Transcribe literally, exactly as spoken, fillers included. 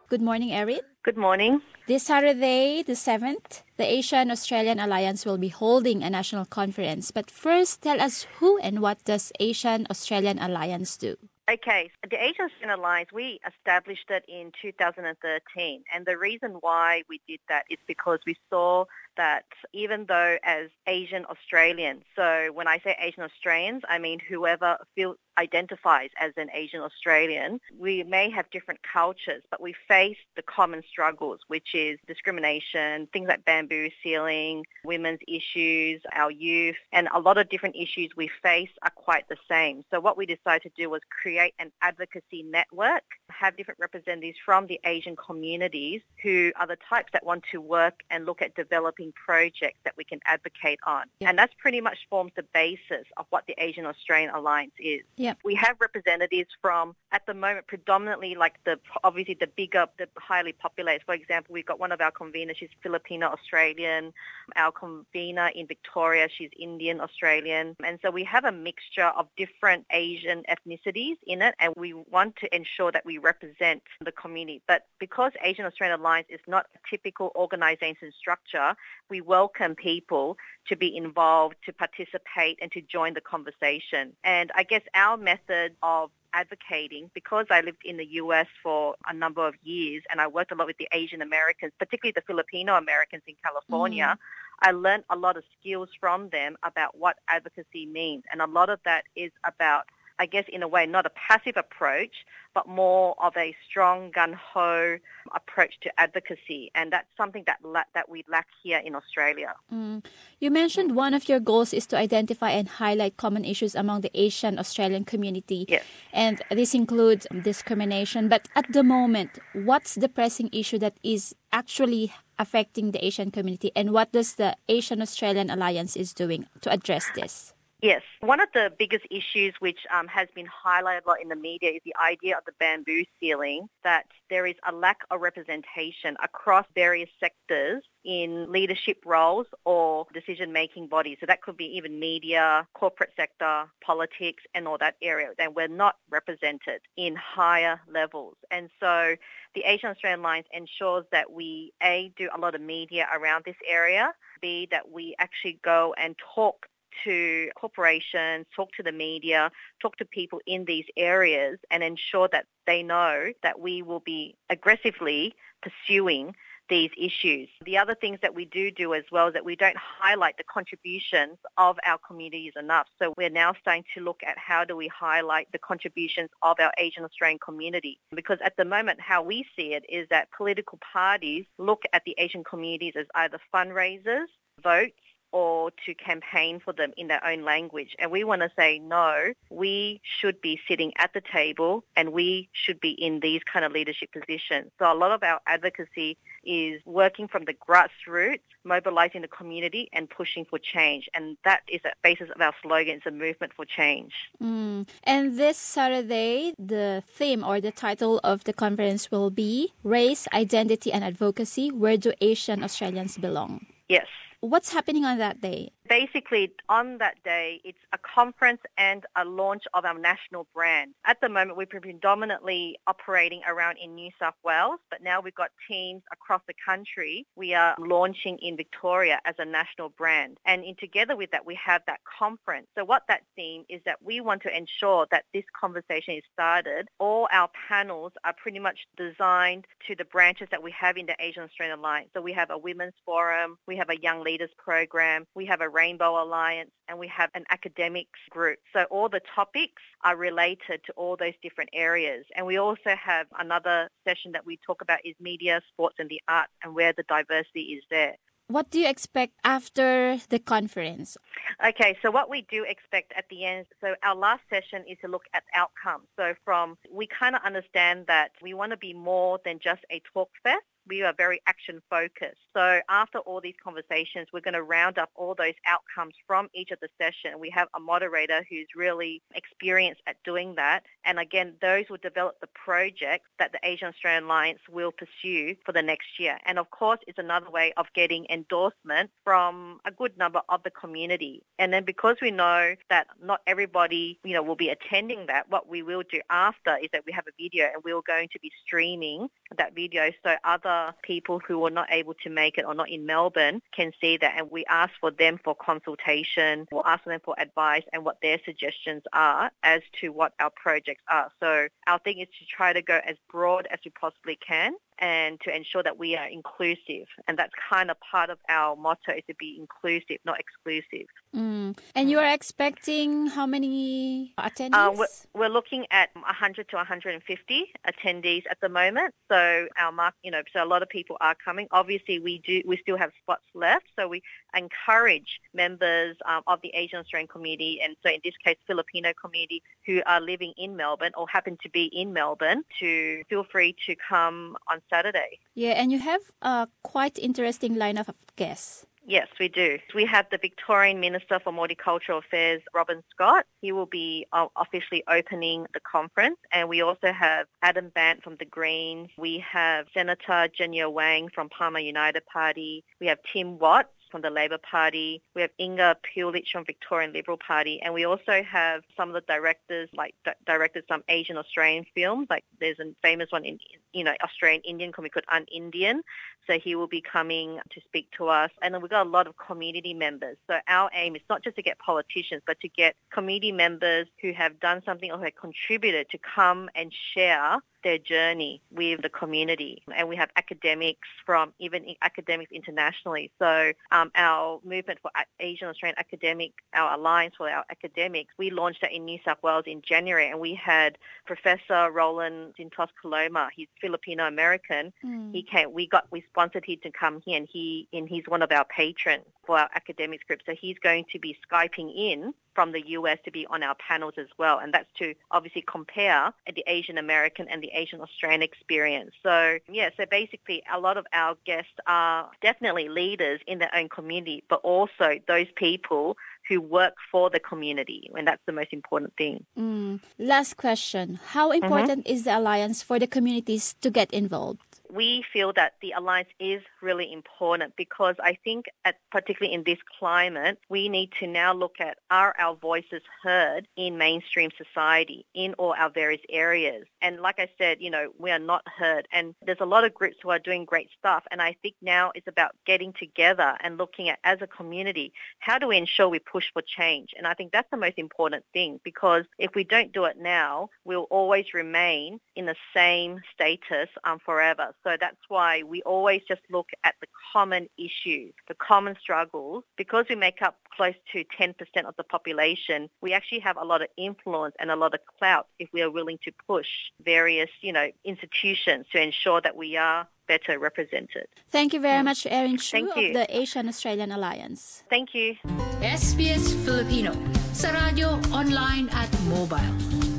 Good morning, Erin. Good morning. This Saturday, the seventh, the Asian-Australian Alliance will be holding a national conference. But first, tell us who and what does Asian-Australian Alliance do? Okay, the Asian-Australian Alliance, we established it in two thousand thirteen. And the reason why we did that is because we saw that even though as Asian Australians, so when I say Asian Australians, I mean whoever feels identifies as an Asian Australian, we may have different cultures, but we face the common struggles, which is discrimination, things like bamboo ceiling, women's issues, our youth, and a lot of different issues we face are quite the same. So what we decided to do was create an advocacy network, have different representatives from the Asian communities who are the types that want to work and look at developing projects that we can advocate on. Yeah. And that's pretty much forms the basis of what the Asian Australian Alliance is. Yeah. We have representatives from, at the moment, predominantly like the, obviously the bigger, the highly populated. For example, we've got one of our conveners, she's Filipino Australian. Our convener in Victoria, she's Indian Australian. And so we have a mixture of different Asian ethnicities in it, and we want to ensure that we represent the community. But because Asian Australian Alliance is not a typical organisation structure, we welcome people to be involved, to participate and to join the conversation. And I guess our method of advocating, because I lived in the U S for a number of years and I worked a lot with the Asian Americans, particularly the Filipino Americans in California, mm. I learned a lot of skills from them about what advocacy means. And a lot of that is about, I guess, in a way, not a passive approach, but more of a strong gung-ho approach to advocacy. And that's something that la- that we lack here in Australia. Mm. You mentioned mm. one of your goals is to identify and highlight common issues among the Asian Australian community. Yes. And this includes discrimination. But at the moment, what's the pressing issue that is actually affecting the Asian community? And what does the Asian Australian Alliance is doing to address this? Yes. One of the biggest issues which um, has been highlighted a lot in the media is the idea of the bamboo ceiling, that there is a lack of representation across various sectors in leadership roles or decision-making bodies. So that could be even media, corporate sector, politics, and all that area. And we're not represented in higher levels. And so the Asian Australian Alliance ensures that we, A, do a lot of media around this area, B, that we actually go and talk to corporations, talk to the media, talk to people in these areas and ensure that they know that we will be aggressively pursuing these issues. The other things that we do do as well is that we don't highlight the contributions of our communities enough. So we're now starting to look at how do we highlight the contributions of our Asian Australian community. Because at the moment, how we see it is that political parties look at the Asian communities as either fundraisers, votes, or to campaign for them in their own language. And we want to say, no, we should be sitting at the table and we should be in these kind of leadership positions. So a lot of our advocacy is working from the grassroots, mobilizing the community and pushing for change. And that is the basis of our slogan, it's a movement for change. Mm. And this Saturday, the theme or the title of the conference will be Race, Identity and Advocacy, Where Do Asian Australians Belong? Yes. What's happening on that day? Basically, on that day, it's a conference and a launch of our national brand. At the moment, we're predominantly operating around in New South Wales, but now we've got teams across the country. We are launching in Victoria as a national brand. And in together with that, we have that conference. So what that theme is that we want to ensure that this conversation is started. All our panels are pretty much designed to the branches that we have in the Asian Australian Alliance. So we have a women's forum, we have a young leaders program, we have a Rainbow Alliance, and we have an academics group. So all the topics are related to all those different areas. And we also have another session that we talk about is media, sports and the arts and where the diversity is there. What do you expect after the conference? Okay, so what we do expect at the end, so our last session is to look at outcomes. So from, we kind of understand that we want to be more than just a talk fest. We are very action-focused. So after all these conversations, we're going to round up all those outcomes from each of the sessions. We have a moderator who's really experienced at doing that. And again, those will develop the projects that the Asian Australian Alliance will pursue for the next year. And of course, it's another way of getting endorsement from a good number of the community. And then because we know that not everybody, you know, will be attending that, what we will do after is that we have a video and we're going to be streaming that video so other people who were not able to make it or not in Melbourne can see that, and we ask for them for consultation, we'll ask them for advice and what their suggestions are as to what our projects are. So our thing is to try to go as broad as we possibly can and to ensure that we are inclusive. And that's kind of part of our motto, is to be inclusive, not exclusive. Mm. And you are expecting how many attendees? Uh, we're, we're looking at one hundred to one hundred fifty attendees at the moment. So our mark, you know, so a lot of people are coming. Obviously, we do. We still have spots left. So we encourage members um, of the Asian Australian community, and so in this case, Filipino community, who are living in Melbourne or happen to be in Melbourne, to feel free to come on Saturday. Yeah, and you have a quite interesting lineup of guests. Yes, we do. We have the Victorian Minister for Multicultural Affairs, Robin Scott. He will be uh, officially opening the conference. And we also have Adam Bant from the Greens. We have Senator Jenya Wang from Palmer United Party. We have Tim Watts from the Labor Party. We have Inga Pulich from Victorian Liberal Party. And we also have some of the directors, like d- directed some Asian Australian films. Like there's a famous one in, you know, Australian Indian comic called Un-Indian. So he will be coming to speak to us. And then we've got a lot of community members. So our aim is not just to get politicians, but to get community members who have done something or who have contributed to come and share their journey with the community. And we have academics from even academics internationally. So um, our movement for Asian Australian Academic, our Alliance for our Academics, we launched that in New South Wales in January, and we had Professor Roland Zintos Coloma. He's Filipino American. Mm. He came. We got we sponsored him to come here, and he and he's one of our patrons for our academics group. So he's going to be Skyping in from the U S to be on our panels as well. And that's to obviously compare the Asian American and the Asian Australian experience. So, yeah, so basically a lot of our guests are definitely leaders in their own community, but also those people who work for the community, and that's the most important thing. Mm. Last question. How important mm-hmm. is the Alliance for the communities to get involved? We feel that the Alliance is really important because I think, at, particularly in this climate, we need to now look at, are our voices heard in mainstream society, in all our various areas? And like I said, you know, we are not heard. And there's a lot of groups who are doing great stuff. And I think now it's about getting together and looking at, as a community, how do we ensure we push for change? And I think that's the most important thing, because if we don't do it now, we'll always remain in the same status um, forever. So that's why we always just look at the common issues, the common struggles. Because we make up close to ten percent of the population, we actually have a lot of influence and a lot of clout if we are willing to push various, you know, institutions to ensure that we are better represented. Thank you very mm. much, Erin Chu Thank you. of the Asian Australian Alliance. Thank you. S B S Filipino, sa radyo, online at mobile.